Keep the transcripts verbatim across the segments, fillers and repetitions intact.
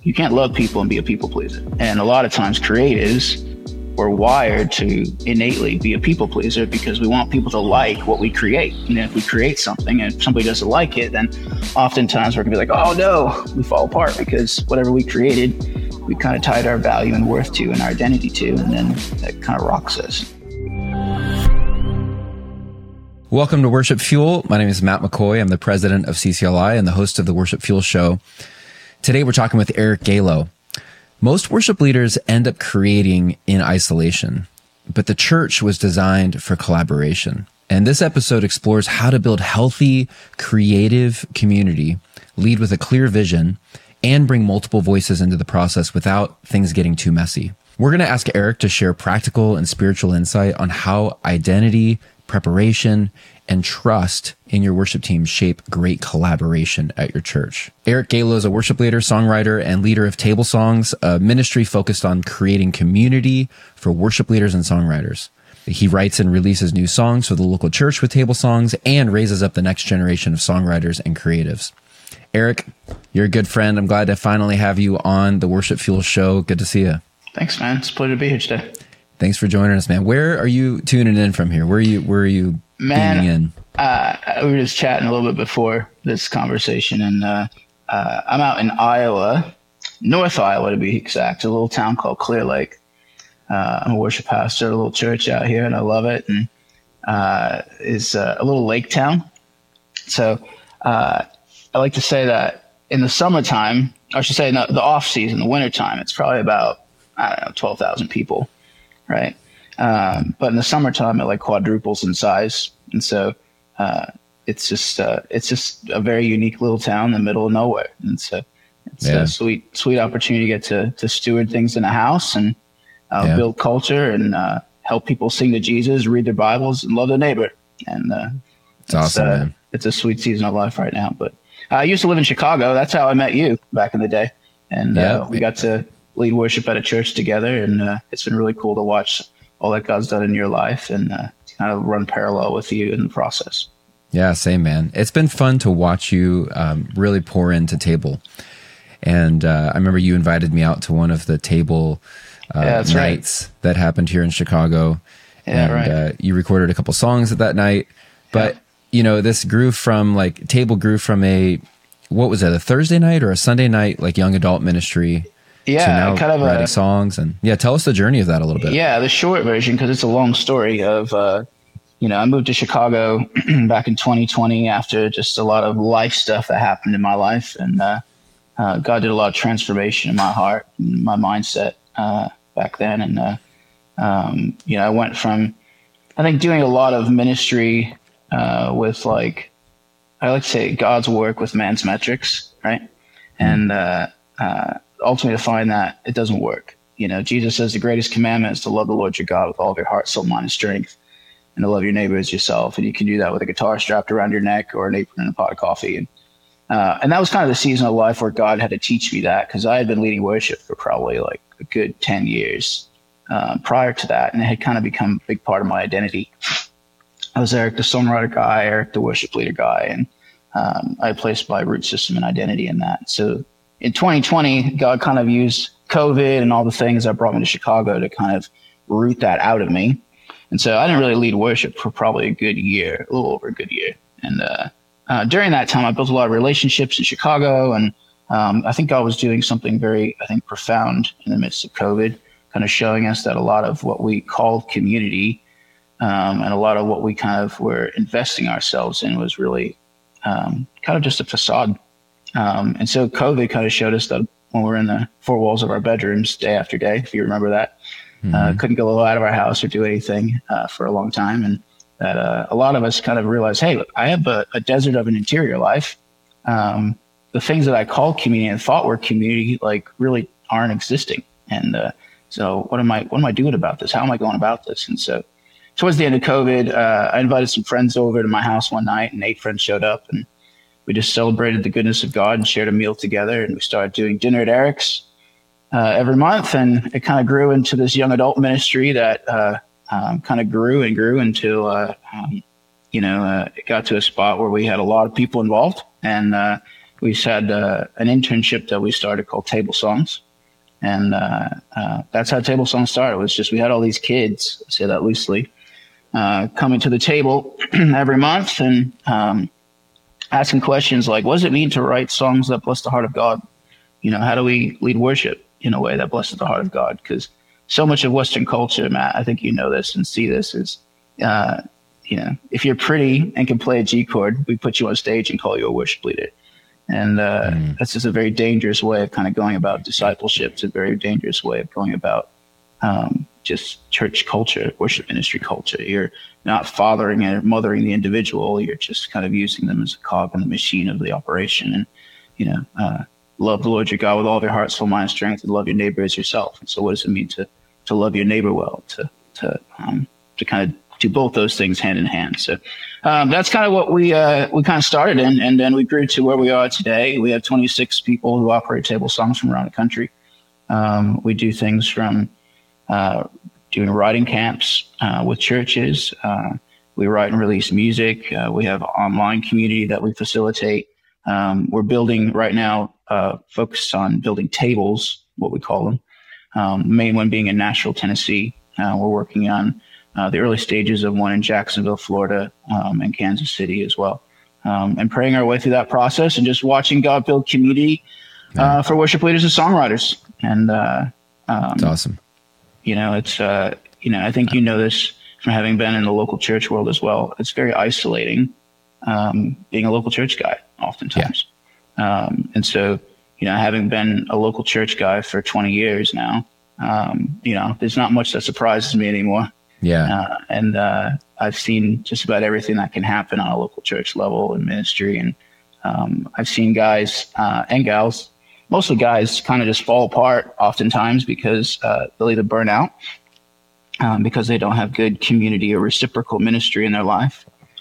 you can't love people and be a people pleaser. And a lot of times creatives, we're wired to innately be a people pleaser because we want people to like what we create. And if we create something and if somebody doesn't like it, then oftentimes we're gonna be like, oh no, we fall apart because whatever we created, we kind of tied our value and worth to and our identity to, and then that kind of rocks us. Welcome to Worship Fuel. My name is Matt McCoy. I'm the president of C C L I and the host of the Worship Fuel show. Today we're talking with Eric Gallo. Most worship leaders end up creating in isolation, but the church was designed for collaboration. And this episode explores how to build healthy, creative community, lead with a clear vision, and bring multiple voices into the process without things getting too messy. We're going to ask Eric to share practical and spiritual insight on how identity, preparation, and trust in your worship team shape great collaboration at your church. Eric Gallo is a worship leader, songwriter, and leader of Table Songs, a ministry focused on creating community for worship leaders and songwriters. He writes and releases new songs for the local church with Table Songs and raises up the next generation of songwriters and creatives. Eric, you're a good friend. I'm glad to finally have you on the Worship Fuel show. Good to see you. Thanks, man. It's a pleasure to be here today. Thanks for joining us, man. Where are you tuning in from here? Where are you, where are you man, beaming in? Uh, we were just chatting a little bit before this conversation, and uh, uh, I'm out in Iowa, North Iowa to be exact, a little town called Clear Lake. Uh, I'm a worship pastor at a little church out here, and I love it. And uh, it's uh, a little lake town. So uh, I like to say that in the summertime, I should say in the, the off season, the wintertime, it's probably about, I don't know, twelve thousand people, right? Um, but in the summertime, it like quadruples in size. And so uh, it's just uh, it's just a very unique little town in the middle of nowhere. And so it's yeah. a sweet, sweet opportunity to get to, to steward things in a house and uh, yeah. build culture and uh, help people sing to Jesus, read their Bibles, and love their neighbor. And uh, it's, it's awesome, uh, man. It's a sweet season of life right now. But I used to live in Chicago. That's how I met you back in the day. And yeah. uh, we got to lead worship at a church together. And uh, it's been really cool to watch all that God's done in your life and uh, kind of run parallel with you in the process. Yeah, same, man. It's been fun to watch you um, really pour into Table. And uh, I remember you invited me out to one of the Table uh, yeah, nights right. that happened here in Chicago. Yeah, and right. uh, you recorded a couple songs at that night. But, yeah. you know, this grew from like, Table grew from a, what was it, a Thursday night or a Sunday night, like young adult ministry? Yeah, so kind of writing a, songs and yeah, tell us the journey of that a little bit. Yeah, the short version, because it's a long story of, uh, you know, I moved to Chicago back in twenty twenty after just a lot of life stuff that happened in my life. And uh, uh, God did a lot of transformation in my heart and my mindset uh, back then. And, uh, um, you know, I went from, I think, doing a lot of ministry uh, with like, I like to say God's work with man's metrics, right? Mm-hmm. And, uh, uh, ultimately to find that it doesn't work. You know, Jesus says the greatest commandment is to love the Lord your God with all of your heart, soul, mind, and strength, and to love your neighbor as yourself. And you can do that with a guitar strapped around your neck or an apron and a pot of coffee. And uh, and that was kind of the season of life where God had to teach me that, because I had been leading worship for probably like a good ten years uh, prior to that, and it had kind of become a big part of my identity. I was Eric the songwriter guy, Eric the worship leader guy, and um, I placed my root system and identity in that. So in twenty twenty, God kind of used COVID and all the things that brought me to Chicago to kind of root that out of me. And so I didn't really lead worship for probably a good year, a little over a good year. And uh, uh, during that time, I built a lot of relationships in Chicago. And um, I think God was doing something very, I think, profound in the midst of COVID, kind of showing us that a lot of what we call community um, and a lot of what we kind of were investing ourselves in was really um, kind of just a facade. Um, and so COVID kind of showed us that when we're in the four walls of our bedrooms day after day, if you remember that, mm-hmm. uh, couldn't go out of our house or do anything uh, for a long time. And that uh, a lot of us kind of realized, hey, look, I have a, a desert of an interior life. Um, the things that I call community and thought were community, like really aren't existing. And uh, so what am I, what am I doing about this? How am I going about this? And so towards the end of COVID, uh, I invited some friends over to my house one night, and eight friends showed up, and we just celebrated the goodness of God and shared a meal together. And we started doing dinner at Eric's uh, every month. And it kind of grew into this young adult ministry that uh, um, kind of grew and grew until, uh, um, you know, uh, it got to a spot where we had a lot of people involved. And uh, we had uh, an internship that we started called Table Songs. And uh, uh, that's how Table Songs started. It was just we had all these kids, say that loosely, uh, coming to the table every month and um, asking questions like, what does it mean to write songs that bless the heart of God? You know, how do we lead worship in a way that blesses the heart of God? Because so much of Western culture, Matt, I think you know this and see this, is, uh, you know, if you're pretty and can play a G chord, we put you on stage and call you a worship leader. And uh, mm. that's just a very dangerous way of kind of going about discipleship. It's a very dangerous way of going about um, just church culture, worship ministry culture. You're not fathering or mothering the individual. You're just kind of using them as a cog in the machine of the operation. And, you know, uh, love the Lord your God with all of your heart, soul, mind, strength, and love your neighbor as yourself. And so what does it mean to, to love your neighbor well, to, to, um, to kind of do both those things hand in hand. So um, that's kind of what we uh, we kind of started in, and then we grew to where we are today. We have twenty-six people who operate Table Songs from around the country. Um, we do things from uh, doing writing camps uh, with churches. Uh, we write and release music. Uh, we have an online community that we facilitate. Um, we're building right now, uh, focused on building tables, what we call them. Um, the main one being in Nashville, Tennessee. Uh, we're working on Uh, the early stages of one in Jacksonville, Florida, um, and Kansas City as well. Um, and praying our way through that process and just watching God build community uh, for worship leaders and songwriters. And uh, um, it's awesome. You know, it's, uh, you know, I think you know this from having been in the local church world as well. It's very isolating um, being a local church guy oftentimes. Yeah. Um, and so, you know, having been a local church guy for twenty years now, um, you know, there's not much that surprises me anymore. Yeah. Uh, and uh, I've seen just about everything that can happen on a local church level in ministry. And um, I've seen guys uh, and gals, mostly guys, kind of just fall apart oftentimes because uh, they'll either burn out um, because they don't have good community or reciprocal ministry in their life,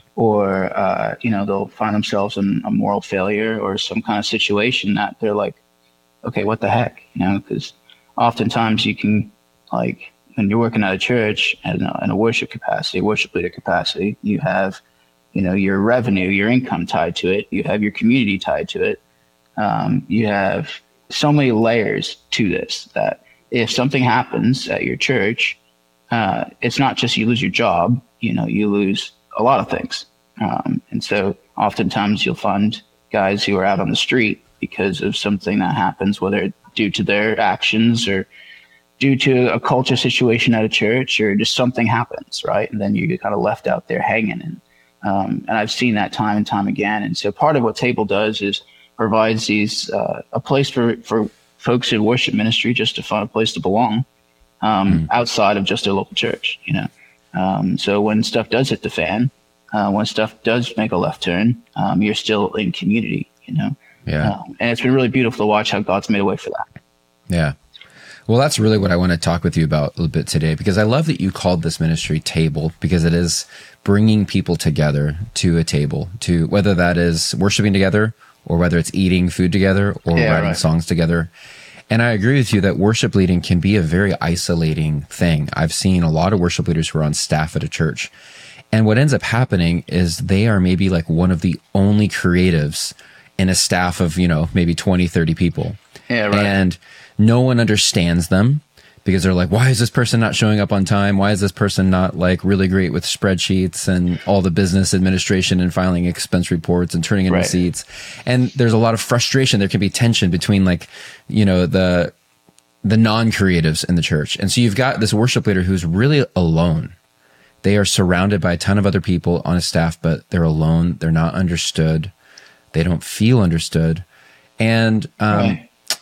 or, uh, you know, they'll find themselves in a moral failure or some kind of situation that they're like, okay, what the heck? You know, because oftentimes you can, like, when you're working at a church in a, in a worship capacity, worship leader capacity, you have, you know, your revenue, your income tied to it. You have your community tied to it. Um, you have so many layers to this that if something happens at your church, uh, it's not just you lose your job, you know, you lose a lot of things. Um, and so oftentimes you'll find guys who are out on the street because of something that happens, whether due to their actions or due to a culture situation at a church, or just something happens, right? And then you get kind of left out there hanging. And um, and I've seen that time and time again. And so part of what Table does is provides these uh, a place for, for folks in worship ministry just to find a place to belong um, mm. outside of just their local church, you know. Um, so when stuff does hit the fan, uh, when stuff does make a left turn, um, you're still in community, you know. Yeah. Um, and it's been really beautiful to watch how God's made a way for that. Yeah. Well, that's really what I want to talk with you about a little bit today, because I love that you called this ministry Table, because it is bringing people together to a table, to whether that is worshiping together or whether it's eating food together or yeah, writing right. songs together. And I agree with you that worship leading can be a very isolating thing. I've seen a lot of worship leaders who are on staff at a church. And what ends up happening is they are maybe like one of the only creatives in a staff of, you know, maybe twenty, thirty people. Yeah, right. And no one understands them because they're like, why is this person not showing up on time? Why is this person not like really great with spreadsheets and all the business administration and filing expense reports and turning in right. receipts? And there's a lot of frustration. There can be tension between like, you know, the, the non-creatives in the church. And so you've got this worship leader who's really alone. They are surrounded by a ton of other people on a staff, but they're alone. They're not understood. They don't feel understood. And, um, right.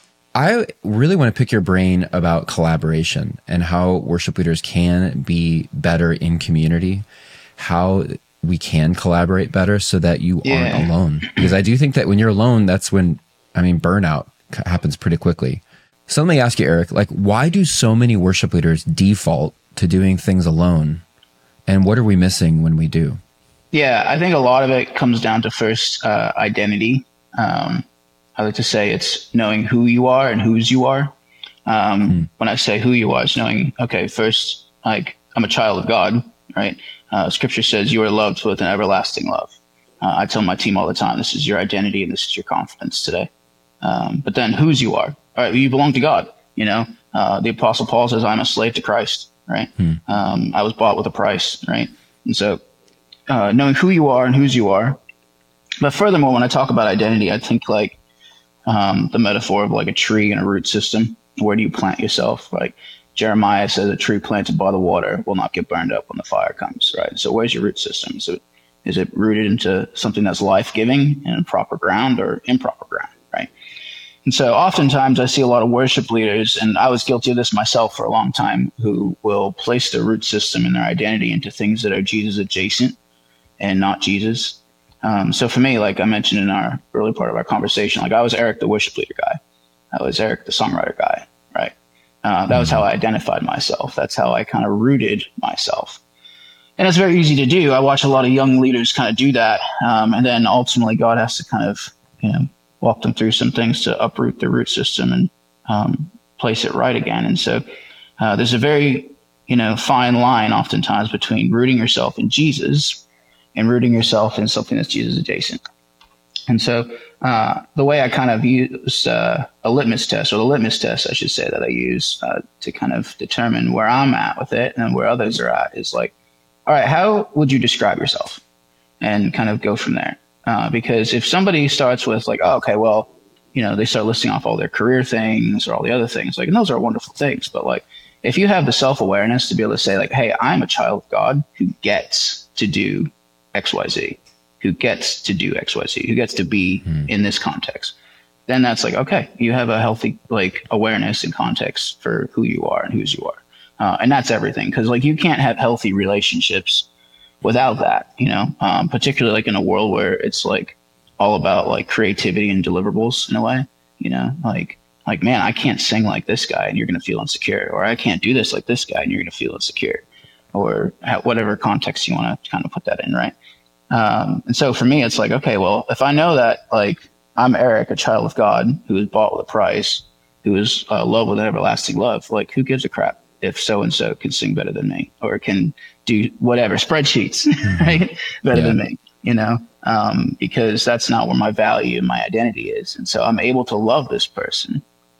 I really want to pick your brain about collaboration and how worship leaders can be better in community, how we can collaborate better so that you yeah. aren't alone. Because I do think that when you're alone, that's when, I mean, burnout happens pretty quickly. So let me ask you, Eric, like, why do so many worship leaders default to doing things alone? And what are we missing when we do? Yeah, I think a lot of it comes down to first uh, identity. Um, I like to say it's knowing who you are and whose you are. Um, mm. When I say who you are, it's knowing, okay, first, like, I'm a child of God, right? Uh, scripture says you are loved with an everlasting love. Uh, I tell my team all the time, this is your identity and this is your confidence today. Um, but then whose you are, all right, you belong to God. You know, uh, the Apostle Paul says, I'm a slave to Christ, right? Hmm. Um, I was bought with a price, right? And so uh, knowing who you are and whose you are. But furthermore, when I talk about identity, I think like um, the metaphor of like a tree and a root system. Where do you plant yourself? Like Jeremiah says, a tree planted by the water will not get burned up when the fire comes, right? So where's your root system? So is it rooted into something that's life-giving and proper ground or improper ground, right? And so oftentimes I see a lot of worship leaders, and I was guilty of this myself for a long time, who will place their root system and their identity into things that are Jesus adjacent and not Jesus. Um, so for me, like I mentioned in our early part of our conversation, like I was Eric, the worship leader guy. I was Eric, the songwriter guy, right? Uh, that was how I identified myself. That's how I kind of rooted myself. And it's very easy to do. I watch a lot of young leaders kind of do that. Um, and then ultimately God has to kind of, you know, walk them through some things to uproot their root system and um, place it right again. And so uh, there's a very, you know, fine line oftentimes between rooting yourself in Jesus and rooting yourself in something that's Jesus adjacent. And so uh, the way I kind of use uh, a litmus test, or the litmus test, I should say, that I use uh, to kind of determine where I'm at with it and where others are at is like, all right, how would you describe yourself? And kind of go from there. Uh, because if somebody starts with like, oh, okay, well, you know, they start listing off all their career things or all the other things, like, and those are wonderful things. But like, if you have the self-awareness to be able to say like, hey, I'm a child of God who gets to do X Y Z, who gets to do X Y Z, who gets to be hmm. in this context, then that's like, okay, you have a healthy like awareness and context for who you are and whose you are. Uh, and that's everything. Cause like you can't have healthy relationships without that, you know, um, particularly like in a world where it's like all about like creativity and deliverables in a way, you know, like, like, man, I can't sing like this guy and you're going to feel insecure, or I can't do this like this guy and you're going to feel insecure, or whatever context you want to kind of put that in. Right. Um, and so for me, it's like, okay, well, if I know that like I'm Eric, a child of God who was bought with a price, who is uh, loved with an everlasting love, like who gives a crap if so-and-so can sing better than me or can do whatever spreadsheets, right? Better yeah. than me, you know, um, because that's not where my value and my identity is. And so I'm able to love this person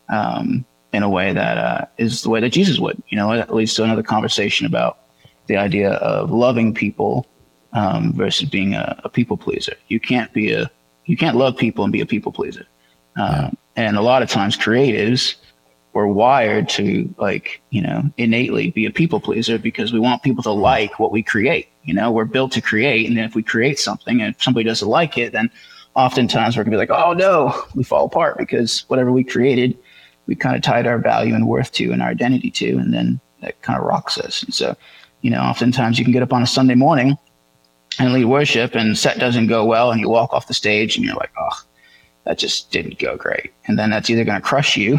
um, in a way that uh, is the way that Jesus would, you know. That leads to another conversation about the idea of loving people um, versus being a, a people pleaser. You can't be a, you can't love people and be a people pleaser. Um, yeah. And a lot of times creatives, we're wired to like, you know, innately be a people pleaser because we want people to like what we create. You know, we're built to create. And then if we create something and if somebody doesn't like it, then oftentimes we're gonna be like, oh no, we fall apart because whatever we created, we kind of tied our value and worth to and our identity to, and then that kind of rocks us. And so, you know, oftentimes you can get up on a Sunday morning and lead worship and set doesn't go well and you walk off the stage and you're like, oh, that just didn't go great. And then that's either going to crush you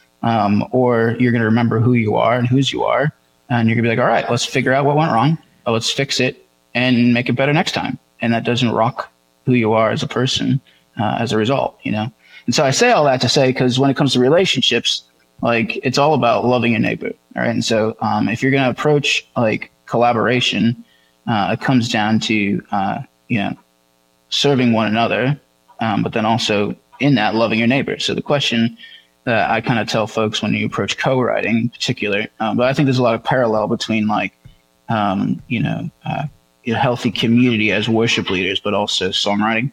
um, or you're going to remember who you are and whose you are. And you're going to be like, all right, let's figure out what went wrong. Let's fix it and make it better next time. And that doesn't rock who you are as a person uh, as a result, you know? And so I say all that to say, because when it comes to relationships, like it's all about loving your neighbor. All right. And so um, if you're going to approach like collaboration, uh, it comes down to, uh, you know, serving one another, um, but then also in that loving your neighbor. So the question that I kind of tell folks when you approach co-writing in particular, um, but I think there's a lot of parallel between like, um, you know, uh, a healthy community as worship leaders, but also songwriting.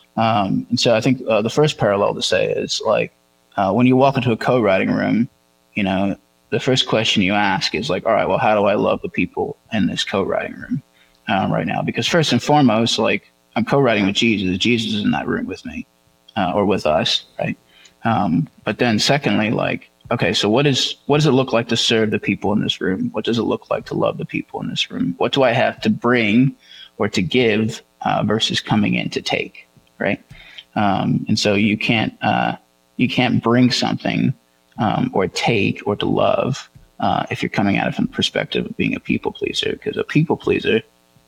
Um, and so I think uh, the first parallel to say is like, uh, when you walk into a co-writing room, you know, the first question you ask is like, all right, well, how do I love the people in this co-writing room um, right now? Because first and foremost, like I'm co-writing with Jesus. Jesus is in that room with me uh, or with us, right? Um, but then secondly, like, okay, so what is what does it look like to serve the people in this room? What does it look like to love the people in this room? What do I have to bring or to give uh, versus coming in to take, right? Um, and so you can't uh, you can't bring something um, or take or to love uh, if you're coming at it from the perspective of being a people pleaser, because a people pleaser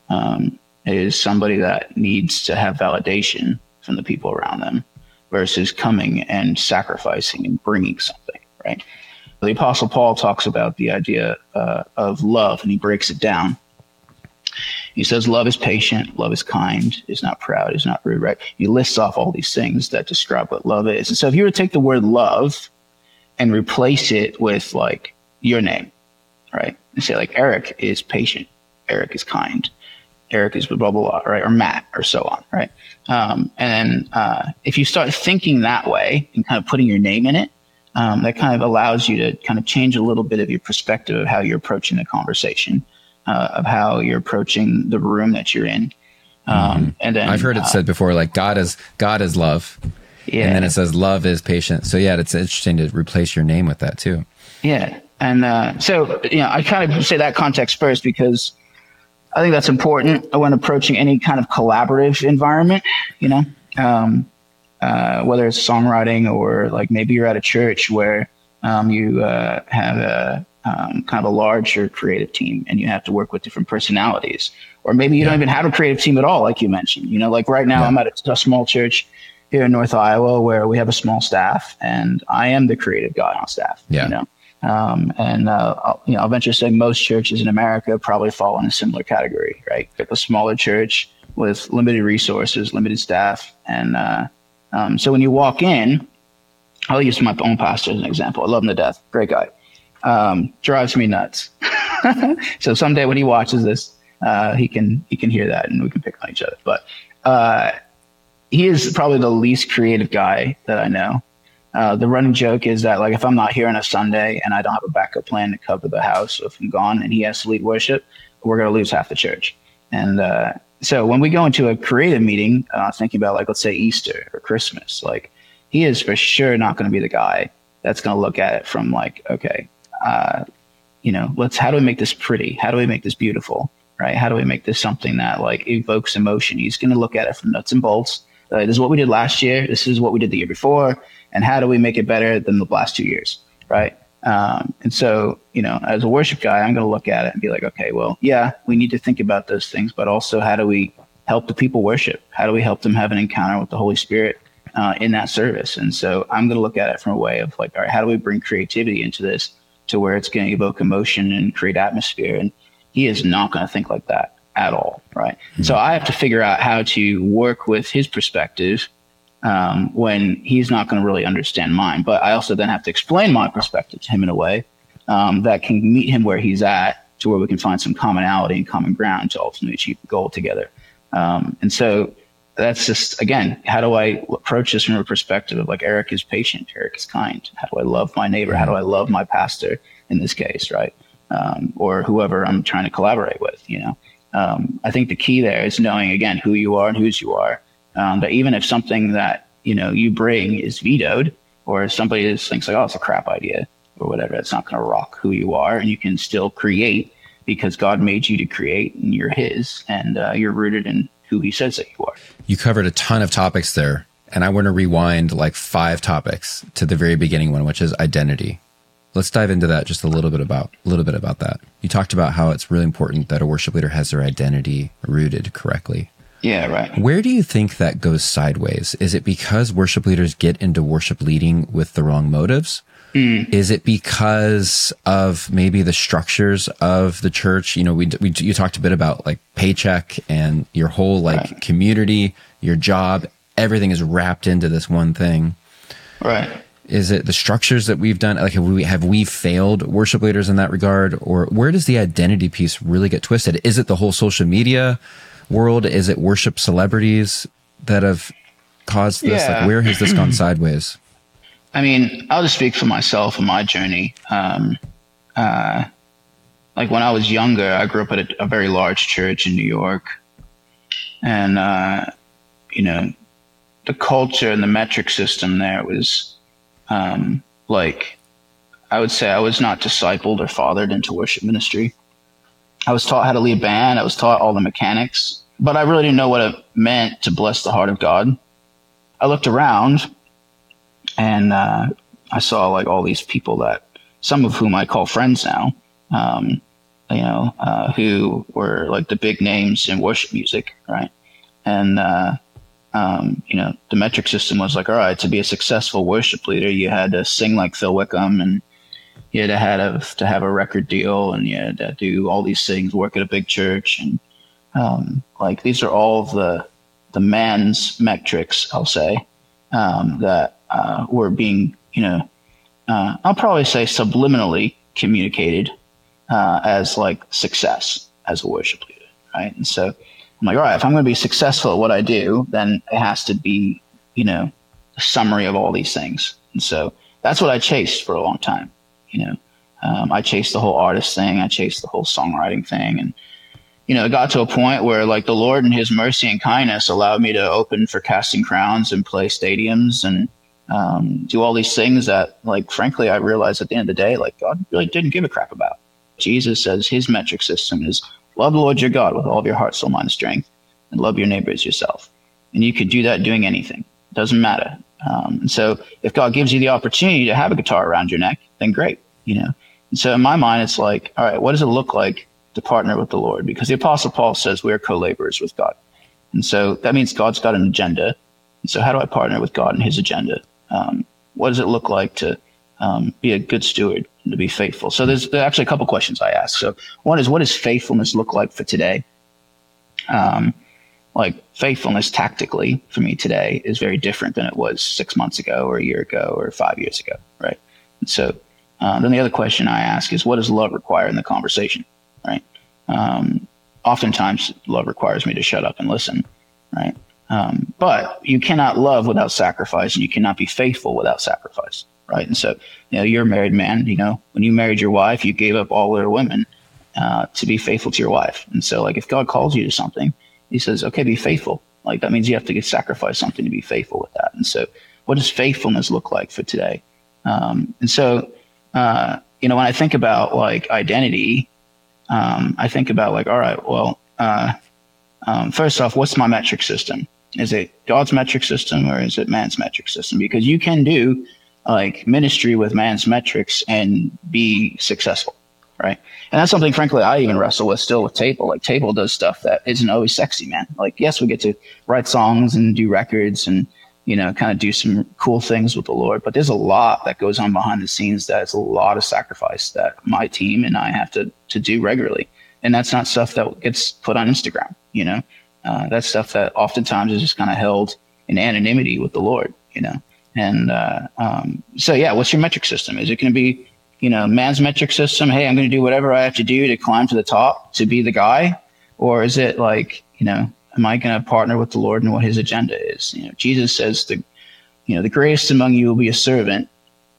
um, is somebody that needs to have validation from the people around them versus coming and sacrificing and bringing something, right? The Apostle Paul talks about the idea uh, of love, and he breaks it down He says love is patient, love is kind, is not proud, is not rude, right? He lists off all these things that describe what love is. And so if you were to take the word love and replace it with like your name, right? And say like Eric is patient, Eric is kind, Eric is blah, blah, blah, right? Or Matt or so on, right? Um, and then uh, if you start thinking that way and kind of putting your name in it, um, that kind of allows you to kind of change a little bit of your perspective of how you're approaching the conversation, uh, of how you're approaching the room that you're in. Um, mm-hmm. And then I've heard it uh, said before, like God is God is love. Yeah. And then it says love is patient. So yeah, it's interesting to replace your name with that too. Yeah. And uh, so, you know, I kind of say that context first because I think that's important when approaching any kind of collaborative environment, you know, um, uh, whether it's songwriting or like maybe you're at a church where um, you uh, have a um, kind of a larger creative team and you have to work with different personalities, or maybe you yeah. don't even have a creative team at all, like you mentioned. You know, like right now yeah. I'm at a, a small church here in North Iowa where we have a small staff and I am the creative guy on staff, yeah. you know. Um, and, uh, I'll, you know, I'll venture to say most churches in America probably fall in a similar category, right? Like a smaller church with limited resources, limited staff. And, uh, um, so when you walk in, I'll use my own pastor as an example. I love him to death. Great guy. Um, drives me nuts. So someday when he watches this, uh, he can, he can hear that and we can pick on each other. But, uh, he is probably the least creative guy that I know. Uh, the running joke is that, like, if I'm not here on a Sunday and I don't have a backup plan to cover the house, if I'm gone and he has to lead worship, we're going to lose half the church. And uh, so when we go into a creative meeting, uh, thinking about, like, let's say Easter or Christmas, like, he is for sure not going to be the guy that's going to look at it from, like, okay, uh, you know, let's, how do we make this pretty? How do we make this beautiful? Right? How do we make this something that, like, evokes emotion? He's going to look at it from nuts and bolts. Uh, this is what we did last year. This is what we did the year before. And how do we make it better than the last two years, right? Um, and so, you know, as a worship guy, I'm going to look at it and be like, okay, well, yeah, we need to think about those things, but also how do we help the people worship? How do we help them have an encounter with the Holy Spirit uh, in that service? And so I'm going to look at it from a way of like, all right, how do we bring creativity into this to where it's going to evoke emotion and create atmosphere? And he is not going to think like that at all, right? Mm-hmm. So I have to figure out how to work with his perspective um, when he's not going to really understand mine. But I also then have to explain my perspective to him in a way um, that can meet him where he's at, to where we can find some commonality and common ground to ultimately achieve the goal together. Um, and so that's just, again, how do I approach this from a perspective of like, Eric is patient, Eric is kind. How do I love my neighbor? How do I love my pastor in this case, right? Um, or whoever I'm trying to collaborate with, you know? Um, I think the key there is knowing, again, who you are and whose you are. Um, that even if something that, you know, you bring is vetoed, or somebody just thinks like, oh, it's a crap idea or whatever, it's not going to rock who you are. And you can still create because God made you to create and you're his, and uh, you're rooted in who he says that you are. You covered a ton of topics there. And I want to rewind like five topics to the very beginning one, which is identity. Let's dive into that just a little bit about a little bit about that. You talked about how it's really important that a worship leader has their identity rooted correctly. Yeah, right. Where do you think that goes sideways? Is it because worship leaders get into worship leading with the wrong motives? Mm. Is it because of maybe the structures of the church? You know, we, we you talked a bit about like paycheck and your whole like right. community, your job, everything is wrapped into this one thing. Right. Is it the structures that we've done? Like, have we, have we failed worship leaders in that regard? Or where does the identity piece really get twisted? Is it the whole social media world? Is it worship celebrities that have caused this? Yeah. Like, where has this gone sideways? I mean, I'll just speak for myself and my journey. Um, uh, like when I was younger, I grew up at a, a very large church in New York. And, uh, you know, the culture and the metric system there was, um, like, I would say I was not discipled or fathered into worship ministry. I was taught how to lead a band. I was taught all the mechanics, but I really didn't know what it meant to bless the heart of God. I looked around and uh, I saw like all these people that, some of whom I call friends now, um, you know, uh, who were like the big names in worship music, right? And, uh, um, you know, the metric system was like, all right, to be a successful worship leader, you had to sing like Phil Wickham, and you had to have, to have a record deal, and you had to do all these things, work at a big church, and Um, like these are all of the the man's metrics, I'll say, um, that uh, were being, you know, uh, I'll probably say subliminally communicated uh, as like success as a worship leader, right? And so I'm like, all right, if I'm going to be successful at what I do, then it has to be, you know, a summary of all these things. And so that's what I chased for a long time. You know, um, I chased the whole artist thing. I chased the whole songwriting thing. And, you know, it got to a point where like the Lord in his mercy and kindness allowed me to open for Casting Crowns and play stadiums and um, do all these things that, like, frankly, I realized at the end of the day, like, God really didn't give a crap about. Jesus says his metric system is love the Lord your God with all of your heart, soul, mind, and strength, and love your neighbor as yourself. And you could do that doing anything. It doesn't matter. Um, and so if God gives you the opportunity to have a guitar around your neck, then great, you know. And so in my mind, it's like, all right, what does it look like to partner with the Lord? Because the Apostle Paul says we are co-laborers with God. And so that means God's got an agenda. And so how do I partner with God and his agenda? Um, what does it look like to um, be a good steward and to be faithful? So there's, there's actually a couple questions I ask. So one is, what does faithfulness look like for today? Um, like faithfulness tactically for me today is very different than it was six months ago or a year ago or five years ago, right? And so uh, then the other question I ask is, what does love require in the conversation, right? Um, oftentimes love requires me to shut up and listen, right? Um, but you cannot love without sacrifice, and you cannot be faithful without sacrifice, right? And so, you know, you're a married man, you know, when you married your wife, you gave up all other women uh, to be faithful to your wife. And so, like, if God calls you to something, he says, okay, be faithful. Like, that means you have to get sacrifice something to be faithful with that. And so what does faithfulness look like for today? Um, and so, uh, you know, when I think about like identity, um, I think about like, all right, well, uh, um, first off, what's my metric system? Is it God's metric system or is it man's metric system? Because you can do like ministry with man's metrics and be successful. Right. And that's something, frankly, I even wrestle with still with Table. Like Table does stuff that isn't always sexy, man. Like, yes, we get to write songs and do records and, you know, kind of do some cool things with the Lord. But there's a lot that goes on behind the scenes. That's a lot of sacrifice that my team and I have to, to do regularly. And that's not stuff that gets put on Instagram. You know, uh, that's stuff that oftentimes is just kind of held in anonymity with the Lord, you know. And uh, um, so, yeah, what's your metric system? Is it going to be, you know, man's metric system? Hey, I'm going to do whatever I have to do to climb to the top to be the guy. Or is it like, you know, am I going to partner with the Lord and what his agenda is? You know, Jesus says the, you know, the greatest among you will be a servant.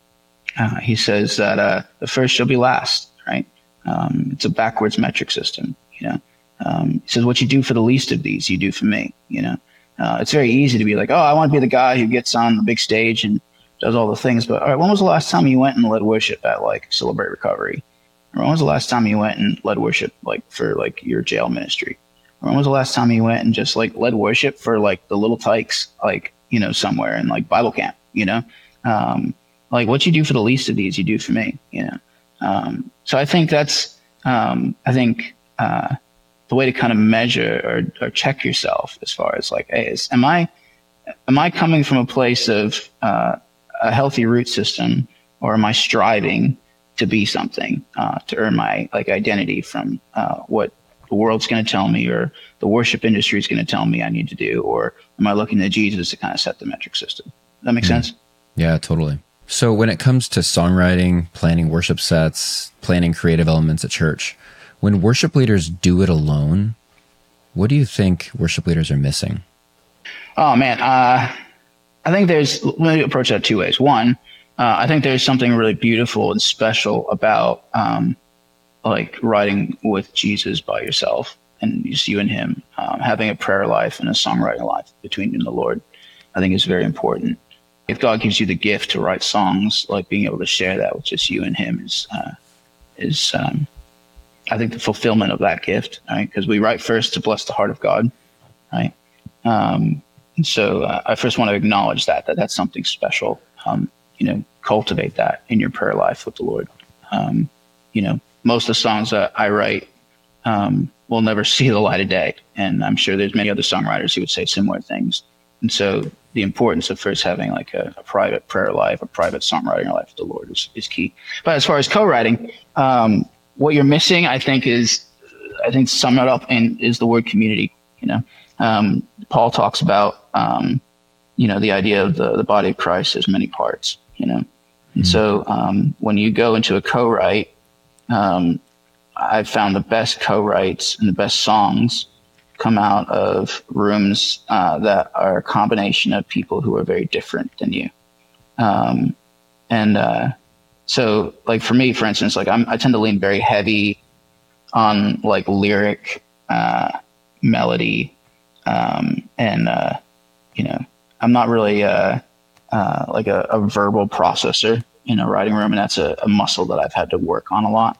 Uh, he says that uh, the first shall be last, right? Um, it's a backwards metric system, you know. Um, he says, what you do for the least of these, you do for me, you know. Uh, it's very easy to be like, oh, I want to be the guy who gets on the big stage and does all the things. But all right, when was the last time you went and led worship at like Celebrate Recovery? Or when was the last time you went and led worship like for like your jail ministry? Or when was the last time you went and just like led worship for like the Little Tykes, like, you know, somewhere in like Bible camp, you know? Um, like what you do for the least of these, you do for me, you know? Um, so I think that's, um, I think, uh, the way to kind of measure or, or check yourself as far as like, hey, is, am I, am I coming from a place of, uh, a healthy root system, or am I striving to be something, uh, to earn my like identity from, uh, what the world's going to tell me, or the worship industry is going to tell me I need to do, or am I looking to Jesus to kind of set the metric system? Does that make mm-hmm. sense? Yeah, totally. So when it comes to songwriting, planning worship sets, planning creative elements at church, when worship leaders do it alone, what do you think worship leaders are missing? Oh man, uh, I think there's, let me approach that two ways. One, uh, I think there's something really beautiful and special about um, like writing with Jesus by yourself and just you and him, um, having a prayer life and a songwriting life between you and the Lord. I think is very important. If God gives you the gift to write songs, like being able to share that with just you and him is, uh, is um, I think the fulfillment of that gift, right? Because we write first to bless the heart of God, right? Um, and so uh, I first want to acknowledge that, that that's something special. Um, you know, cultivate that in your prayer life with the Lord. Um, you know, most of the songs that I write um, will never see the light of day. And I'm sure there's many other songwriters who would say similar things. And so the importance of first having like a, a private prayer life, a private songwriting life with the Lord is, is key. But as far as co-writing, um, what you're missing, I think, is I think sum it up in is the word community. You know, um, Paul talks about, um, you know, the idea of the, the body of Christ as many parts, you know. And mm-hmm. so um, when you go into a co-write, um, I've found the best co-writes and the best songs come out of rooms uh, that are a combination of people who are very different than you. Um, and uh, so, like for me, for instance, like I'm, I tend to lean very heavy on like lyric, uh, melody, um, and uh, you know, I'm not really uh, uh, like a, a verbal processor in a writing room, and that's a, a muscle that I've had to work on a lot.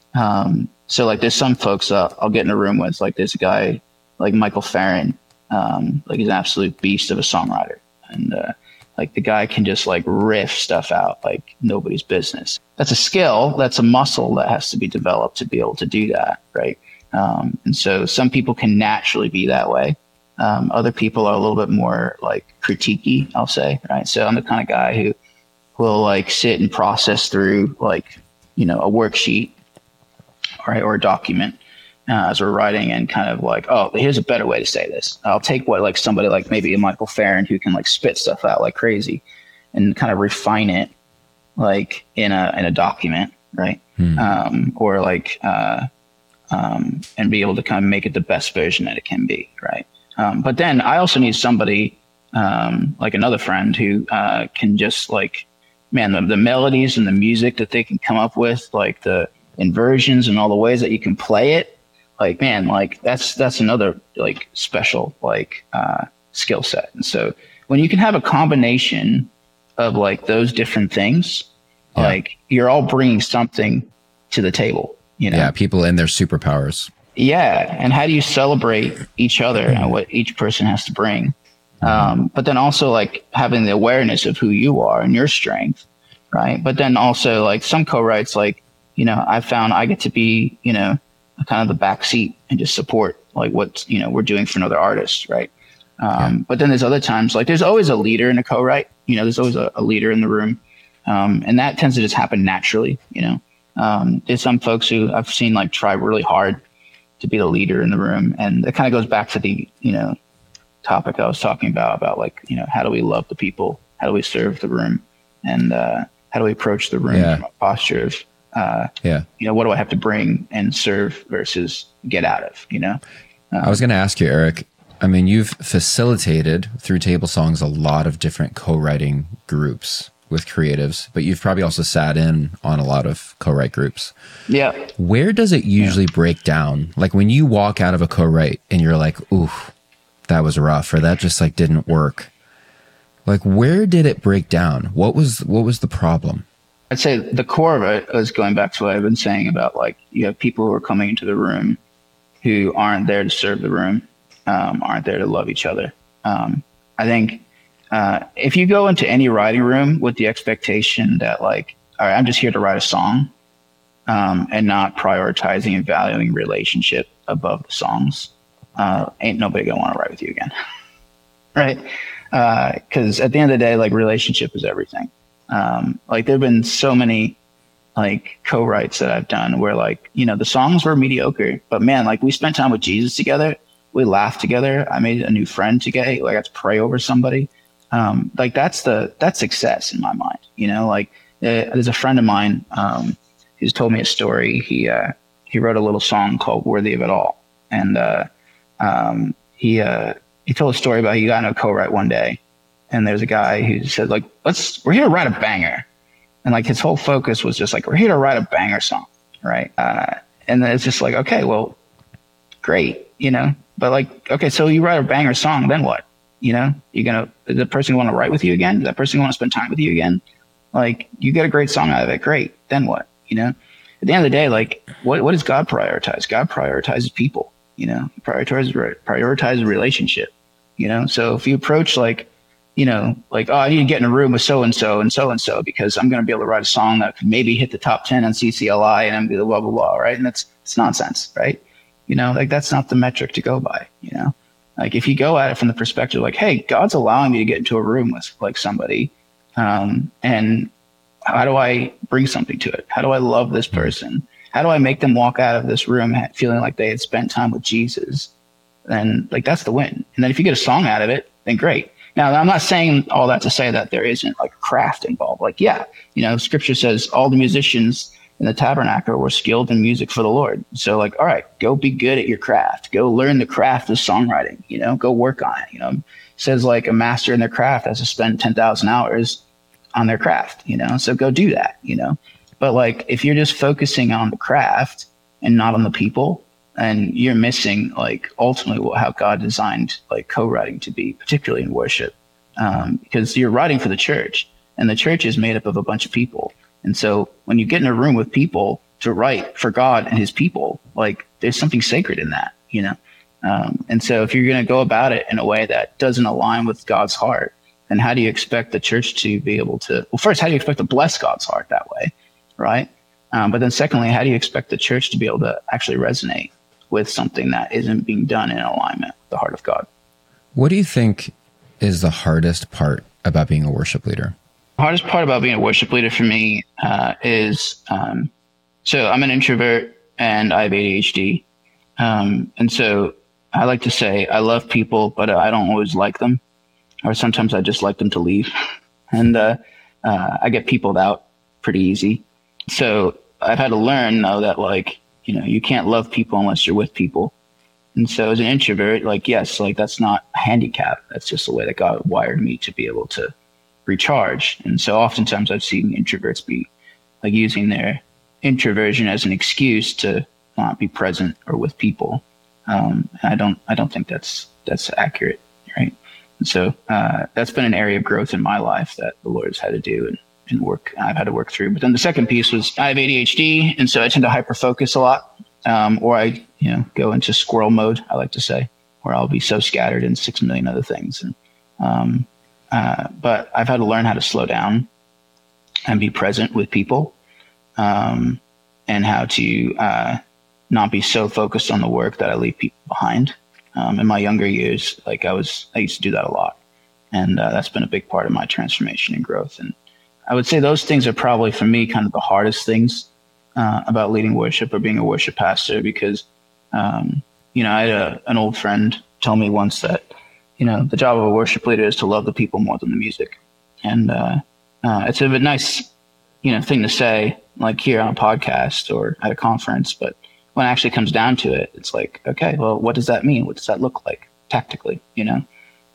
Um, so like there's some folks uh, I'll get in a room with, like this guy like Michael Farron, um, like he's an absolute beast of a songwriter, and uh, like the guy can just like riff stuff out like nobody's business. That's a skill, that's a muscle that has to be developed to be able to do that, right? Um, and so some people can naturally be that way. Um, other people are a little bit more like critiquey, I'll say, right? So I'm the kind of guy who will like sit and process through like, you know, a worksheet, right, or a document uh, as we're writing, and kind of like, oh, here's a better way to say this. I'll take what like somebody like maybe a Michael Farron who can like spit stuff out like crazy and kind of refine it like in a in a document, right? Hmm. Um, or like uh, um, and be able to kind of make it the best version that it can be, right? Um, but then I also need somebody um, like another friend who uh, can just like, man, the, the melodies and the music that they can come up with, like the inversions and all the ways that you can play it, like, man, like that's that's another like special like uh, skill set. And so when you can have a combination of like those different things, yeah. like you're all bringing something to the table, you know? Yeah, people and their superpowers. Yeah. And how do you celebrate each other and what each person has to bring? Um, but then also like having the awareness of who you are and your strength, right? But then also like some co-writes, like, you know, I found I get to be, you know, kind of the back seat and just support like what, you know, we're doing for another artist, right? Um, yeah. But then there's other times, like there's always a leader in a co-write, you know, there's always a, a leader in the room. Um, and that tends to just happen naturally, you know. Um, there's some folks who I've seen like try really hard to be the leader in the room. And it kind of goes back to the, you know, topic I was talking about, about like, you know, how do we love the people? How do we serve the room? And uh, how do we approach the room yeah. from a posture of, uh, yeah. you know, what do I have to bring and serve versus get out of, you know? Um, I was going to ask you, Eric, I mean, you've facilitated through Table Songs a lot of different co-writing groups with creatives, but you've probably also sat in on a lot of co-write groups. Yeah. Where does it usually yeah. break down? Like when you walk out of a co-write and you're like, ooh, that was rough, or that just like didn't work. Like where did it break down? What was, what was the problem? I'd say the core of it is going back to what I've been saying about like, you have people who are coming into the room who aren't there to serve the room, um, aren't there to love each other. Um, I think, Uh, if you go into any writing room with the expectation that like, all right, I'm just here to write a song, um, and not prioritizing and valuing relationship above the songs, uh, ain't nobody gonna want to write with you again. Right? Uh, cause at the end of the day, like relationship is everything. Um, like there've been so many like co-writes that I've done where like, you know, the songs were mediocre, but man, like we spent time with Jesus together. We laughed together. I made a new friend together. Like I got to pray over somebody. Um, like that's the, that's success in my mind, you know, like uh, there's a friend of mine, um, who's told me a story. He, uh, he wrote a little song called Worthy of It All. And, uh, um, he, uh, he told a story about he got in a co-write one day and there's a guy who said like, let's, we're here to write a banger. And like his whole focus was just like, we're here to write a banger song. Right. Uh, and then it's just like, okay, well, great, you know, but like, okay, so you write a banger song, then what? You know, you're going to, is the person want to write with you again? Is that person want to spend time with you again? Like you get a great song out of it. Great. Then what? You know, at the end of the day, like what, what does God prioritize? God prioritizes people, you know, he prioritizes, prioritizes relationship, you know? So if you approach like, you know, like, oh, I need to get in a room with so-and-so and so-and-so because I'm going to be able to write a song that could maybe hit the top ten on C C L I and I'm be blah, blah, blah. Right. And that's, it's nonsense. Right. You know, like that's not the metric to go by, you know? Like if you go at it from the perspective like, hey, God's allowing me to get into a room with like somebody, um, and how do I bring something to it? How do I love this person? how do I make them walk out of this room feeling like they had spent time with Jesus? Then like, that's the win. And then if you get a song out of it, then great. Now, I'm not saying all that to say that there isn't like craft involved. Like, yeah, you know, scripture says all the musicians in the tabernacle were skilled in music for the Lord. So like, all right, go be good at your craft. Go learn the craft of songwriting, you know, go work on it. You know, it says like a master in their craft has to spend ten thousand hours on their craft, you know, so go do that, you know. But like, if you're just focusing on the craft and not on the people, and you're missing like ultimately what, how God designed like co-writing to be, particularly in worship, um, because you're writing for the church, and the church is made up of a bunch of people. And so when you get in a room with people to write for God and his people, like there's something sacred in that, you know? Um, and so if you're going to go about it in a way that doesn't align with God's heart, then how do you expect the church to be able to, well, first, how do you expect to bless God's heart that way? Right. Um, but then secondly, how do you expect the church to be able to actually resonate with something that isn't being done in alignment with the heart of God? What do you think is the hardest part about being a worship leader? The hardest part about being a worship leader for me uh, is, um, so I'm an introvert and I have A D H D. Um, and so I like to say I love people, but I don't always like them. Or sometimes I just like them to leave. And uh, uh, I get peopled out pretty easy. So I've had to learn, though, that like, you know, you can't love people unless you're with people. And so as an introvert, like, yes, like that's not a handicap. That's just the way that God wired me to be able to recharge. And so oftentimes I've seen introverts be like using their introversion as an excuse to not be present or with people. Um, and I don't, I don't think that's, that's accurate. Right. And so uh, that's been an area of growth in my life that the Lord has had to do and, and work. I've had to work through. But then the second piece was I have A D H D, and so I tend to hyper focus a lot, um, or I, you know, go into squirrel mode. I like to say, where I'll be so scattered in six million other things. And, um, uh, but I've had to learn how to slow down and be present with people, um, and how to uh, not be so focused on the work that I leave people behind. Um, in my younger years, like I was, I used to do that a lot. And uh, that's been a big part of my transformation and growth. And I would say those things are probably, for me, kind of the hardest things uh, about leading worship or being a worship pastor, because, um, you know, I had a, an old friend tell me once that, you know, the job of a worship leader is to love the people more than the music. And uh, uh, it's a bit nice, you know, thing to say, like here on a podcast or at a conference, but when it actually comes down to it, it's like, okay, well, what does that mean? What does that look like tactically? You know,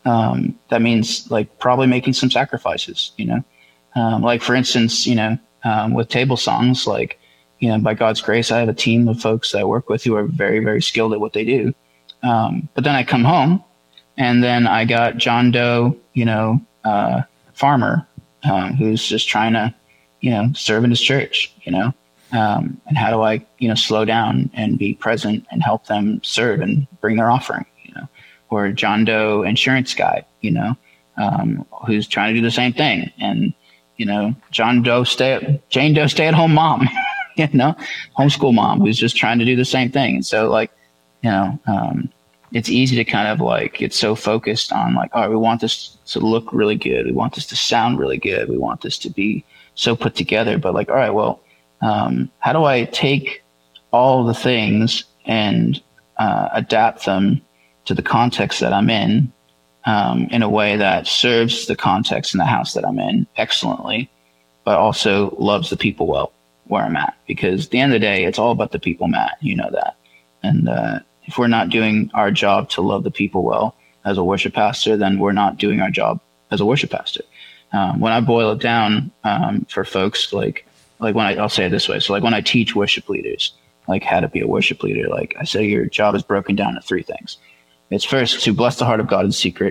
um, that means like probably making some sacrifices, you know, um, like for instance, you know, um, with table songs, like, you know, by God's grace, I have a team of folks that I work with who are very, very skilled at what they do. Um, but then I come home and then I got John Doe, you know, uh, farmer, um, who's just trying to, you know, serve in his church, you know. Um, and how do I, you know, slow down and be present and help them serve and bring their offering, you know, or John Doe insurance guy, you know, um, who's trying to do the same thing. And, you know, John Doe stay, Jane Doe stay at home mom, you know, homeschool mom who's just trying to do the same thing. And so like, you know, um, it's easy to kind of like get so focused on like, all right, we want this to look really good. We want this to sound really good. We want this to be so put together, but like, all right, well, Um, how do I take all the things and uh, adapt them to the context that I'm in, um, in a way that serves the context in the house that I'm in excellently, but also loves the people well where I'm at? Because at the end of the day, it's all about the people, Matt. You know that. And uh, if we're not doing our job to love the people well as a worship pastor, then we're not doing our job as a worship pastor. Um, when I boil it down um, for folks, like, Like when I, I'll say it this way. So like when I teach worship leaders, like how to be a worship leader, like I say, your job is broken down to three things. It's first to bless the heart of God in secret.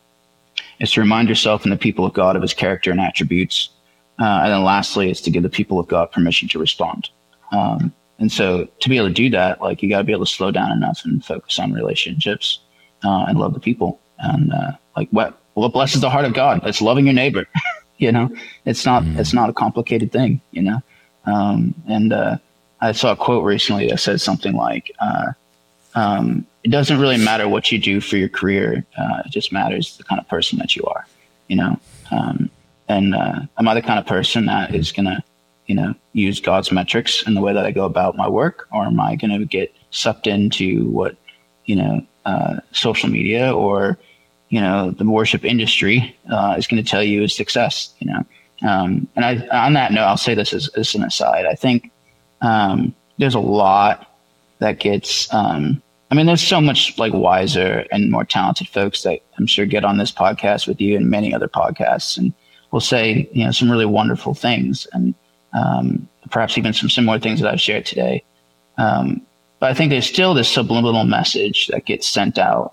It's to remind yourself and the people of God of his character and attributes. Uh, and then lastly, it's to give the people of God permission to respond. Um, and so to be able to do that, like you got to be able to slow down enough and focus on relationships uh, and love the people. And uh, like what, what blesses the heart of God? It's loving your neighbor. You know, it's not, mm. it's not a complicated thing, you know? Um, and, uh, I saw a quote recently that said something like, uh, um, it doesn't really matter what you do for your career. Uh, it just matters the kind of person that you are, you know? Um, and, uh, am I the kind of person that is going to, you know, use God's metrics in the way that I go about my work, or am I going to get sucked into what, you know, uh, social media or, you know, the worship industry uh, is going to tell you is success, you know? Um, and I, on that note, I'll say this as, as an aside. I think um, there's a lot that gets, um, I mean, there's so much like wiser and more talented folks that I'm sure get on this podcast with you and many other podcasts and will say, you know, some really wonderful things and um, perhaps even some similar things that I've shared today. Um, but I think there's still this subliminal message that gets sent out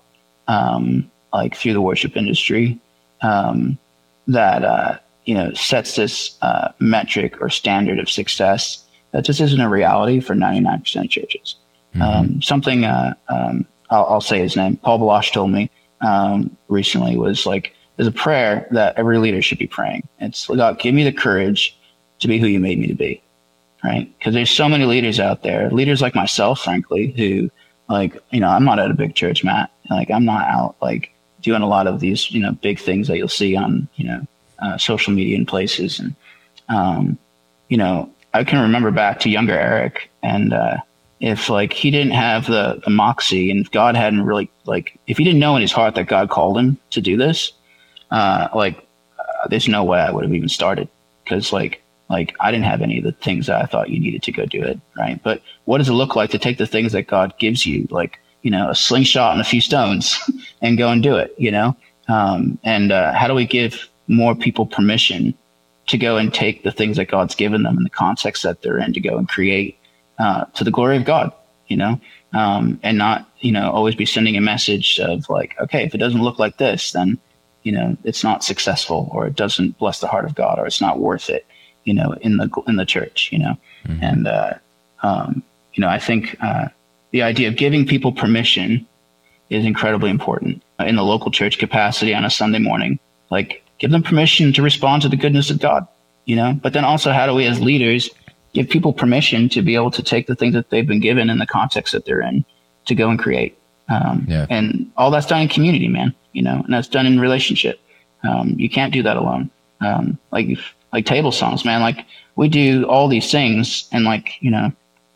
um, like through the worship industry um, that, uh, you know, sets this uh, metric or standard of success that just isn't a reality for ninety-nine percent of churches. Mm-hmm. Um, something uh, um, I'll, I'll say his name, Paul Baloche told me um, recently was like, there's a prayer that every leader should be praying. It's, God, give me the courage to be who you made me to be, right? Because there's so many leaders out there, leaders like myself, frankly, who like, you know, I'm not at a big church, Matt. Like I'm not out like doing a lot of these, you know, big things that you'll see on, you know, uh, social media and places. And, um, you know, I can remember back to younger Eric and, uh, if like he didn't have the, the moxie and if God hadn't really like, if he didn't know in his heart that God called him to do this, uh, like uh, there's no way I would have even started because like, like I didn't have any of the things that I thought you needed to go do it. Right. But what does it look like to take the things that God gives you, like, you know, a slingshot and a few stones and go and do it, you know? Um, and, uh, how do we give more people permission to go and take the things that God's given them in the context that they're in to go and create, uh, to the glory of God, you know? Um, and not, you know, always be sending a message of like, okay, if it doesn't look like this, then, you know, it's not successful or it doesn't bless the heart of God or it's not worth it, you know, in the, in the church, you know? Mm-hmm. And, uh, um, you know, I think, uh, the idea of giving people permission is incredibly important in the local church capacity on a Sunday morning. Like, give them permission to respond to the goodness of God, you know? But then also, how do we as leaders give people permission to be able to take the things that they've been given in the context that they're in to go and create? Um, yeah. And all that's done in community, man, you know, and that's done in relationship. Um, you can't do that alone. Um, like, like table songs, man, like we do all these things and like, you know,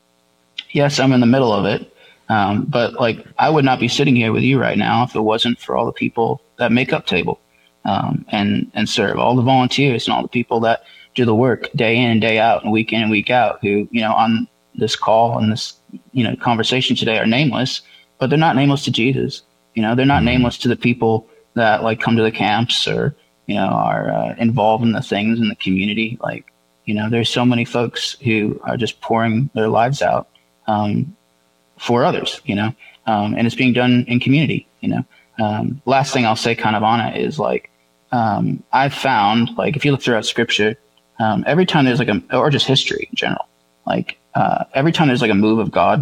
yes, I'm in the middle of it. Um, but like, I would not be sitting here with you right now if it wasn't for all the people that make up Table, um, and, and serve, all the volunteers and all the people that do the work day in and day out and week in and week out who, you know, on this call and this, you know, conversation today are nameless, but they're not nameless to Jesus. You know, they're not nameless to the people that like come to the camps or, you know, are uh, involved in the things in the community. Like, you know, there's so many folks who are just pouring their lives out Um, for others, you know, um, and it's being done in community, you know. Um, last thing I'll say kind of on it is like, um, I've found, like, if you look throughout scripture, um, every time there's like a, or just history in general, like, uh, every time there's like a move of God,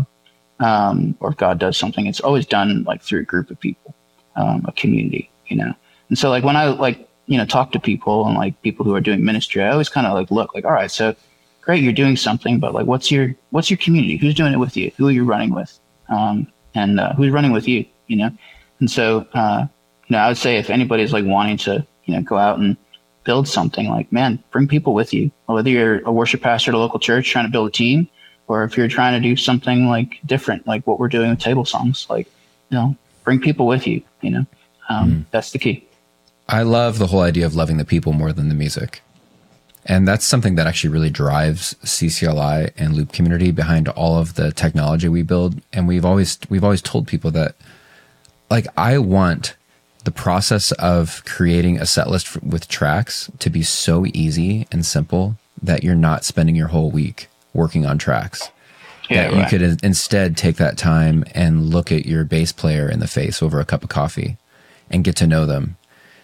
um, or if God does something, it's always done like through a group of people, um, a community, you know. And so like when I like, you know, talk to people and like people who are doing ministry, I always kind of like look like, all right, so great, you're doing something, but like, what's your, what's your community? Who's doing it with you? Who are you running with? Um, and, uh, who's running with you, you know? And so, uh, you know, I would say if anybody's like wanting to, you know, go out and build something, like, man, bring people with you, whether you're a worship pastor at a local church trying to build a team, or if you're trying to do something like different, like what we're doing with Table Songs, like, you know, bring people with you, you know? Um, mm. That's the key. I love the whole idea of loving the people more than the music. And that's something that actually really drives C C L I and Loop Community behind all of the technology we build. And we've always, we've always told people that, like, I want the process of creating a set list f- with tracks to be so easy and simple that you're not spending your whole week working on tracks. Yeah, that right. You could in- instead take that time and look at your bass player in the face over a cup of coffee and get to know them.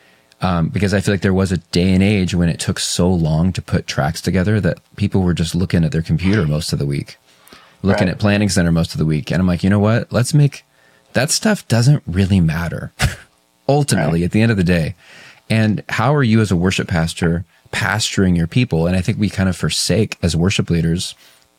Um, because I feel like there was a day and age when it took so long to put tracks together that people were just looking at their computer most of the week, looking right. at Planning Center most of the week. And I'm like, you know what? Let's make that stuff doesn't really matter ultimately right. at the end of the day. And how are you as a worship pastor pastoring your people? And I think we kind of forsake as worship leaders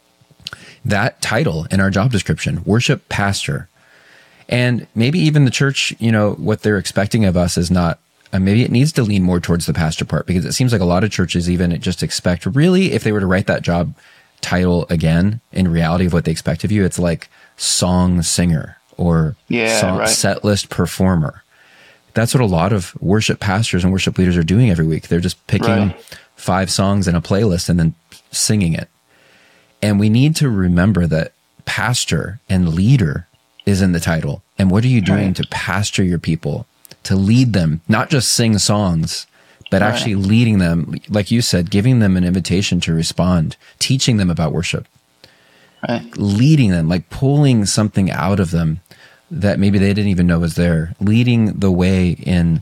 that title in our job description, worship pastor. And maybe even the church, you know, what they're expecting of us is not uh, maybe it needs to lean more towards the pastor part, because it seems like a lot of churches even just expect, really, if they were to write that job title again, in reality of what they expect of you, it's like song singer or yeah, song, right. set list performer. That's what a lot of worship pastors and worship leaders are doing every week. They're just picking right. five songs in a playlist and then singing it. And we need to remember that pastor and leader is in the title. And what are you doing right. to pastor your people, to lead them, not just sing songs, but right. actually leading them, like you said, giving them an invitation to respond, teaching them about worship, right. leading them, like pulling something out of them that maybe they didn't even know was there, leading the way in,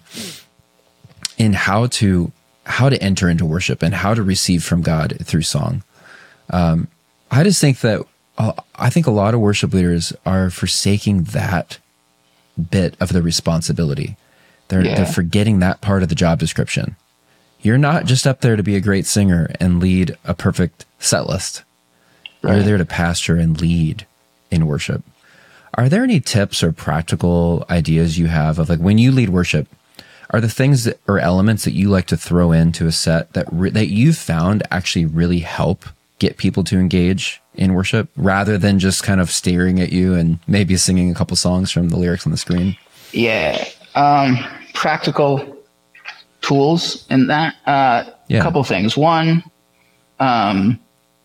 in how to, how to enter into worship and how to receive from God through song. Um, I just think that uh, I think a lot of worship leaders are forsaking that bit of the responsibility. They're, yeah. they're forgetting that part of the job description. You're not just up there to be a great singer and lead a perfect set list. Right. You're there to pastor and lead in worship. Are there any tips or practical ideas you have of, like, when you lead worship, are the things that, or elements that you like to throw into a set that re- that you've found actually really help get people to engage in worship, rather than just kind of staring at you and maybe singing a couple songs from the lyrics on the screen? Yeah. Um, practical tools in that. Uh, yeah. A couple things. One, um,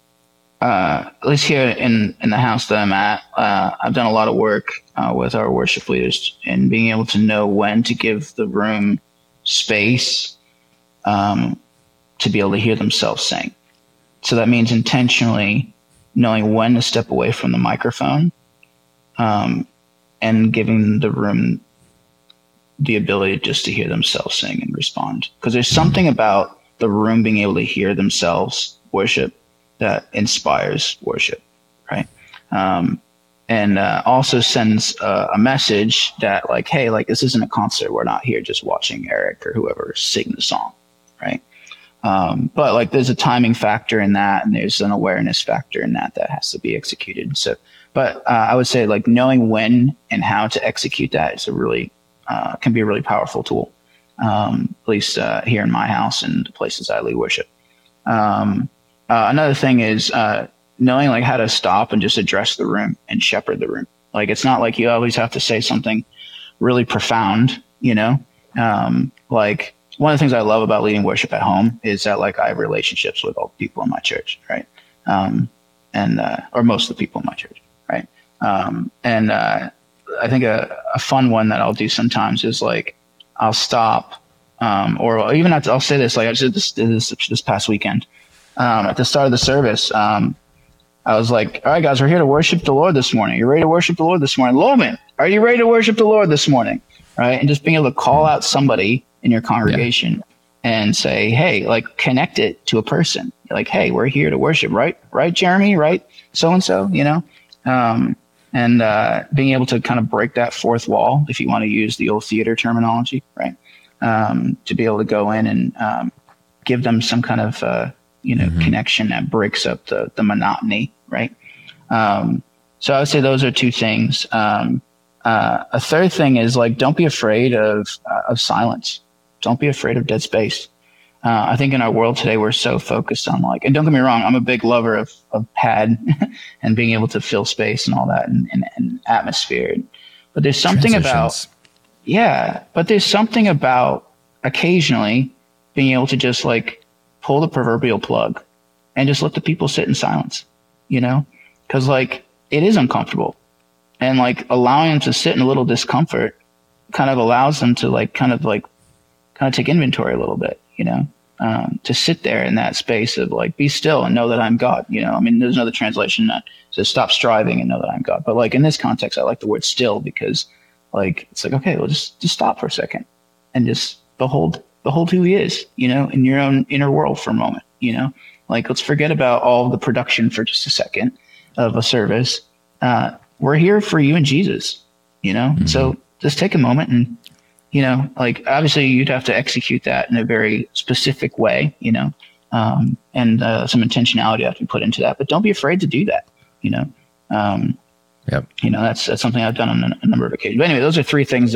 uh, at least here in, in the house that I'm at, uh, I've done a lot of work uh, with our worship leaders in being able to know when to give the room space um, to be able to hear themselves sing. So that means intentionally knowing when to step away from the microphone um, and giving the room the ability just to hear themselves sing and respond. Because there's something about the room being able to hear themselves worship that inspires worship, right? Um, and uh, also sends uh, a message that, like, hey, like, this isn't a concert. We're not here just watching Eric or whoever sing the song, right? Um, but like, there's a timing factor in that, and there's an awareness factor in that that has to be executed. So, but uh, I would say, like, knowing when and how to execute that is a really uh, can be a really powerful tool. Um, at least uh, here in my house and the places I lead worship. Um, uh, another thing is uh, knowing, like, how to stop and just address the room and shepherd the room. Like, it's not like you always have to say something really profound, you know. Um, like, one of the things I love about leading worship at home is that, like, I have relationships with all the people in my church, right? Um, and uh, or most of the people in my church, right? Um, and uh, I think a, a fun one that I'll do sometimes is, like, I'll stop, um, or even at, I'll say this, like, I just did this this, this past weekend. Um, at the start of the service, um, I was like, all right, guys, we're here to worship the Lord this morning. You ready to worship the Lord this morning? Loman, are you ready to worship the Lord this morning? Right? And just being able to call out somebody in your congregation yeah. and say, hey, like, connect it to a person. Like, hey, we're here to worship, right? Right, Jeremy? Right? So-and-so, you know? Um, and uh, being able to kind of break that fourth wall, if you want to use the old theater terminology, right? Um, to be able to go in and um, give them some kind of, uh, you know, mm-hmm. connection that breaks up the, the monotony, right? Um, so I would say those are two things. Um, uh, a third thing is, like, don't be afraid of uh, of silence. Don't be afraid of dead space. Uh, I think in our world today, we're so focused on, like, and don't get me wrong, I'm a big lover of, of pad and being able to fill space and all that, and, and, and atmosphere. But there's something about, yeah, but there's something about occasionally being able to just, like, pull the proverbial plug and just let the people sit in silence, you know, because, like, it is uncomfortable, and, like, allowing them to sit in a little discomfort kind of allows them to, like, kind of like, kind of take inventory a little bit, you know, um, to sit there in that space of, like, be still and know that I'm God, you know. I mean, there's another translation that says stop striving and know that I'm God. But, like, in this context, I like the word still because, like, it's like, okay, well, just, just stop for a second and just behold, behold who he is, you know, in your own inner world for a moment, you know, like, let's forget about all the production for just a second of a service. Uh, we're here for you and Jesus, you know, mm-hmm. so just take a moment and, you know, like, obviously you'd have to execute that in a very specific way, you know, um, and uh, some intentionality have to be put into that, but don't be afraid to do that, you know. Um, yep. You know, that's, that's something I've done on a, a number of occasions. But anyway, those are three things that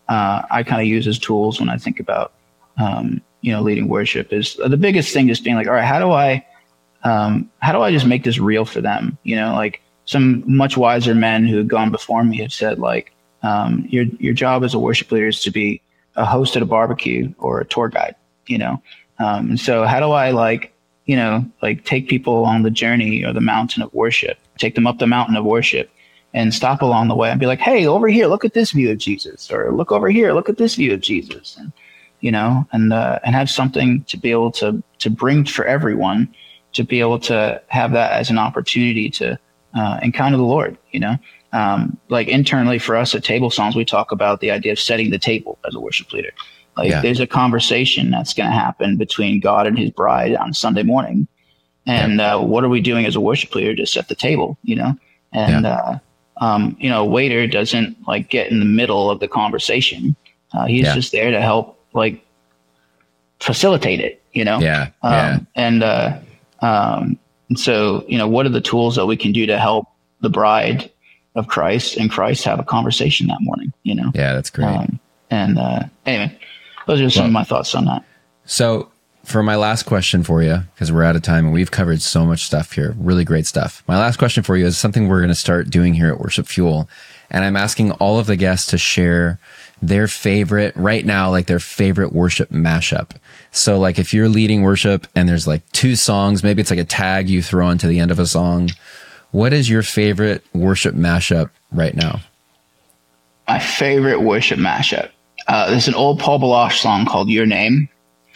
uh, I kind of use as tools when I think about, um, you know, leading worship is the biggest thing, just being like, all right, how do I, um, how do I just make this real for them? You know, like some much wiser men who have gone before me have said, like, um, your, your job as a worship leader is to be a host at a barbecue or a tour guide, you know? Um, and so how do I like, you know, like take people on the journey or the mountain of worship, take them up the mountain of worship and stop along the way and be like, hey, over here, look at this view of Jesus, or look over here, look at this view of Jesus. And, you know, and, uh, and have something to be able to, to bring for everyone, to be able to have that as an opportunity to, uh, encounter the Lord, you know? Um, like internally for us at Table Songs, we talk about the idea of setting the table as a worship leader. Like yeah. there's a conversation that's going to happen between God and his bride on Sunday morning. And, yeah. uh, what are we doing as a worship leader to set the table, you know? And, yeah. uh, um, you know, a waiter doesn't like get in the middle of the conversation. Uh, he's yeah. just there to help like facilitate it, you know? Yeah. Um, yeah. and, uh, um, and so, you know, what are the tools that we can do to help the bride of Christ and Christ have a conversation that morning, you know? Yeah, that's great. Um, and, uh, anyway, those are some well, of my thoughts on that. So for my last question for you, because we're out of time and we've covered so much stuff here, really great stuff. My last question for you is something we're going to start doing here at Worship Fuel. And I'm asking all of the guests to share their favorite right now, like their favorite worship mashup. So like if you're leading worship and there's like two songs, maybe it's like a tag you throw onto the end of a song. What is your favorite worship mashup right now? My favorite worship mashup. Uh, there's an old Paul Baloche song called Your Name.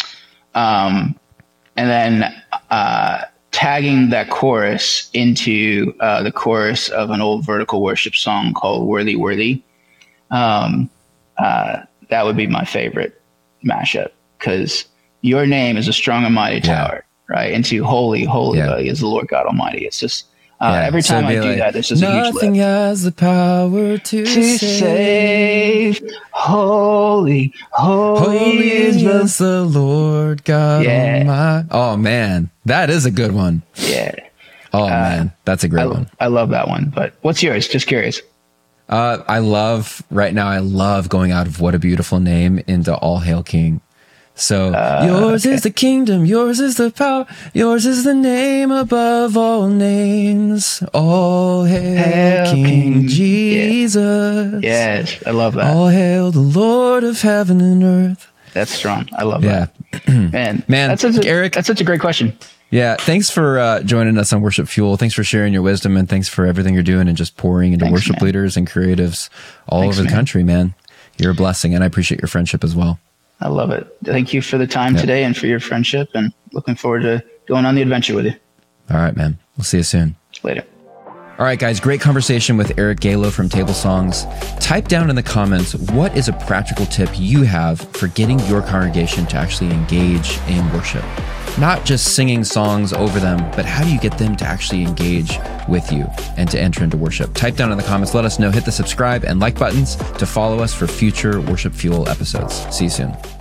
Um, and then, uh, tagging that chorus into, uh, the chorus of an old Vertical Worship song called Worthy, Worthy. Um, uh, that would be my favorite mashup, because your name is a strong and mighty tower, yeah. right? Into holy, holy, yeah. holy is the Lord God Almighty. It's just, Uh, yeah, every time so I do like, that, there's just a huge lift. Nothing has the power to, to save. Holy, holy, holy is the, the Lord God yeah. Almighty. Oh man, that is a good one. Yeah. Oh uh, man, that's a great I, one. I love that one. But what's yours? Just curious. Uh, I love right now. I love going out of What a Beautiful Name into All Hail King. So uh, yours okay. is the kingdom, yours is the power, yours is the name above all names. All hail, hail King, King Jesus. Yeah. Yes, I love that. All hail the Lord of heaven and earth. That's strong. I love yeah. that. Man, man, that's such a, Eric, that's such a great question. Yeah, thanks for uh, joining us on Worship Fuel. Thanks for sharing your wisdom, and thanks for everything you're doing and just pouring into thanks, worship man. leaders and creatives all thanks, over the man. country, man. You're a blessing, and I appreciate your friendship as well. I love it. Thank you for the time yep. today and for your friendship, and looking forward to going on the adventure with you. All right, man. We'll see you soon. Later. All right, guys. Great conversation with Eric Gallo from Table Songs. Type down in the comments, what is a practical tip you have for getting your congregation to actually engage in worship? Not just singing songs over them, but how do you get them to actually engage with you and to enter into worship? Type down in the comments, let us know, hit the subscribe and like buttons to follow us for future Worship Fuel episodes. See you soon.